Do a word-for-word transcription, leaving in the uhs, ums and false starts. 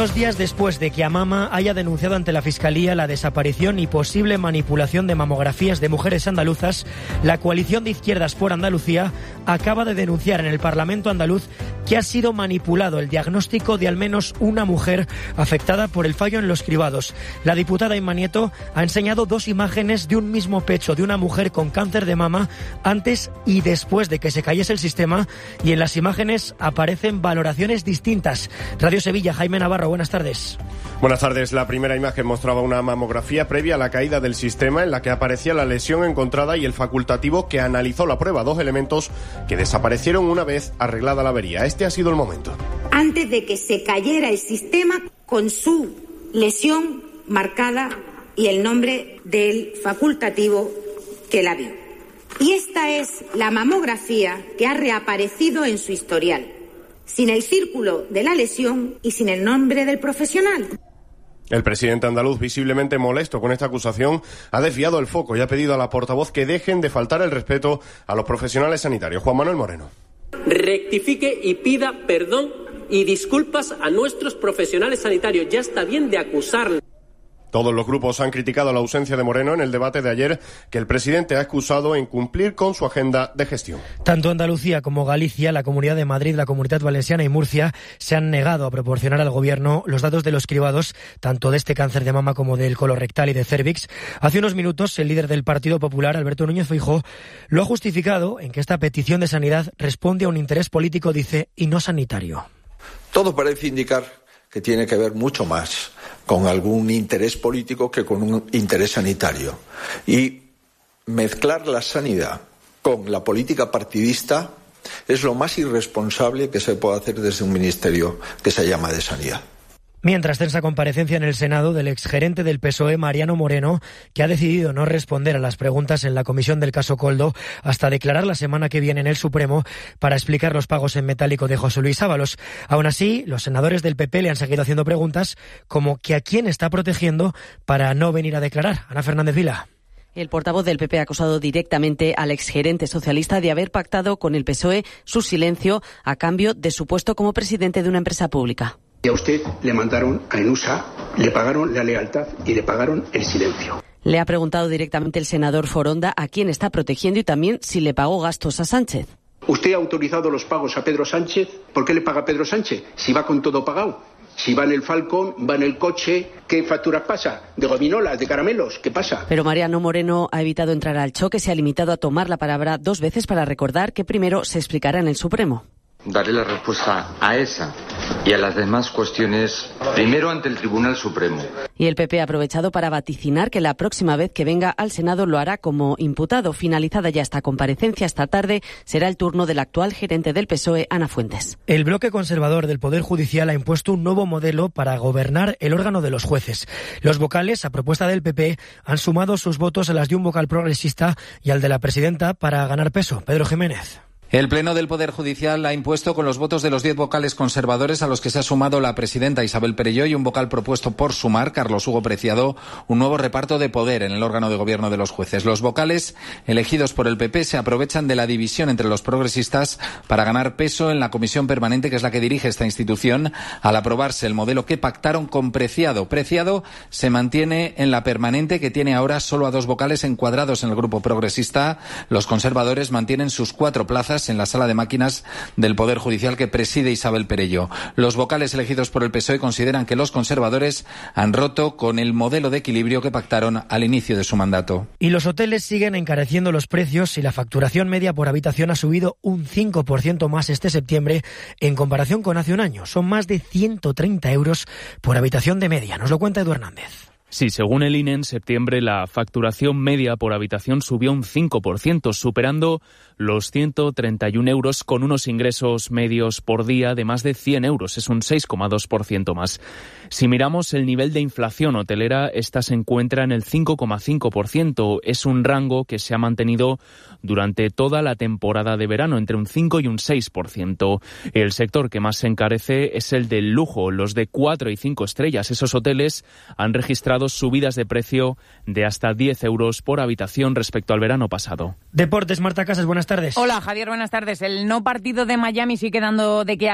Dos días después de que Amama haya denunciado ante la Fiscalía la desaparición y posible manipulación de mamografías de mujeres andaluzas, la coalición de izquierdas por Andalucía acaba de denunciar en el Parlamento andaluz que ha sido manipulado el diagnóstico de al menos una mujer afectada por el fallo en los cribados. La diputada Inma Nieto ha enseñado dos imágenes de un mismo pecho de una mujer con cáncer de mama antes y después de que se cayese el sistema, y en las imágenes aparecen valoraciones distintas. Radio Sevilla, Jaime Navarro, buenas tardes. Buenas tardes. La primera imagen mostraba una mamografía previa a la caída del sistema en la que aparecía la lesión encontrada y el facultativo que analizó la prueba, dos elementos que desaparecieron una vez arreglada la avería. Este ha sido el momento. Antes de que se cayera el sistema, con su lesión marcada y el nombre del facultativo que la vio. Y esta es la mamografía que ha reaparecido en su historial, sin el círculo de la lesión y sin el nombre del profesional. El presidente andaluz, visiblemente molesto con esta acusación, ha desviado el foco y ha pedido a la portavoz que dejen de faltar el respeto a los profesionales sanitarios. Juan Manuel Moreno. Rectifique y pida perdón y disculpas a nuestros profesionales sanitarios. Ya está bien de acusarles. Todos los grupos han criticado la ausencia de Moreno en el debate de ayer, que el presidente ha excusado en cumplir con su agenda de gestión. Tanto Andalucía como Galicia, la Comunidad de Madrid, la Comunidad Valenciana y Murcia se han negado a proporcionar al Gobierno los datos de los cribados, tanto de este cáncer de mama como del colorectal y de cérvix. Hace unos minutos, el líder del Partido Popular, Alberto Núñez Feijóo, lo ha justificado en que esta petición de sanidad responde a un interés político, dice, y no sanitario. Todo parece indicar que tiene que ver mucho más con algún interés político que con un interés sanitario. Y mezclar la sanidad con la política partidista es lo más irresponsable que se puede hacer desde un ministerio que se llama de Sanidad. Mientras, tensa comparecencia en el Senado del exgerente del P S O E, Mariano Moreno, que ha decidido no responder a las preguntas en la comisión del caso Koldo hasta declarar la semana que viene en el Supremo para explicar los pagos en metálico de José Luis Ábalos. Aún así, los senadores del P P le han seguido haciendo preguntas como que a quién está protegiendo para no venir a declarar. Ana Fernández Vila. El portavoz del P P ha acusado directamente al exgerente socialista de haber pactado con el P S O E su silencio a cambio de su puesto como presidente de una empresa pública. Y a usted le mandaron a Enusa, le pagaron la lealtad y le pagaron el silencio. Le ha preguntado directamente el senador Foronda a quién está protegiendo y también si le pagó gastos a Sánchez. ¿Usted ha autorizado los pagos a Pedro Sánchez? ¿Por qué le paga a Pedro Sánchez? Si va con todo pagado. Si va en el Falcon, va en el coche, ¿qué facturas pasa? ¿De gominolas, de caramelos? ¿Qué pasa? Pero Mariano Moreno ha evitado entrar al choque, se ha limitado a tomar la palabra dos veces para recordar que primero se explicará en el Supremo. Daré la respuesta a esa y a las demás cuestiones primero ante el Tribunal Supremo. Y el P P ha aprovechado para vaticinar que la próxima vez que venga al Senado lo hará como imputado. Finalizada ya esta comparecencia, esta tarde será el turno del actual gerente del P S O E, Ana Fuentes. El bloque conservador del Poder Judicial ha impuesto un nuevo modelo para gobernar el órgano de los jueces. Los vocales, a propuesta del P P, han sumado sus votos a las de un vocal progresista y al de la presidenta para ganar peso. Pedro Jiménez. El Pleno del Poder Judicial ha impuesto con los votos de los diez vocales conservadores, a los que se ha sumado la presidenta Isabel Perelló, y un vocal propuesto por Sumar, Carlos Hugo Preciado, un nuevo reparto de poder en el órgano de gobierno de los jueces. Los vocales elegidos por el P P se aprovechan de la división entre los progresistas para ganar peso en la comisión permanente, que es la que dirige esta institución, al aprobarse el modelo que pactaron con Preciado. Preciado se mantiene en la permanente, que tiene ahora solo a dos vocales encuadrados en el grupo progresista. Los conservadores mantienen sus cuatro plazas en la sala de máquinas del Poder Judicial que preside Isabel Perelló. Los vocales elegidos por el P S O E consideran que los conservadores han roto con el modelo de equilibrio que pactaron al inicio de su mandato. Y los hoteles siguen encareciendo los precios y la facturación media por habitación ha subido un cinco por ciento más este septiembre en comparación con hace un año. Son más de ciento treinta euros por habitación de media. Nos lo cuenta Edu Hernández. Sí, según el I N E, en septiembre la facturación media por habitación subió un cinco por ciento, superando los ciento treinta y un euros, con unos ingresos medios por día de más de cien euros. Es un seis coma dos por ciento más. Si miramos el nivel de inflación hotelera, esta se encuentra en el cinco coma cinco por ciento. Es un rango que se ha mantenido durante toda la temporada de verano, entre un cinco y un seis por ciento. El sector que más se encarece es el del lujo. Los de cuatro y cinco estrellas, esos hoteles han registrado subidas de precio de hasta diez euros por habitación respecto al verano pasado. Deportes, Marta Casas, buenas tardes. Hola, Javier, buenas tardes. El no partido de Miami sigue dando de qué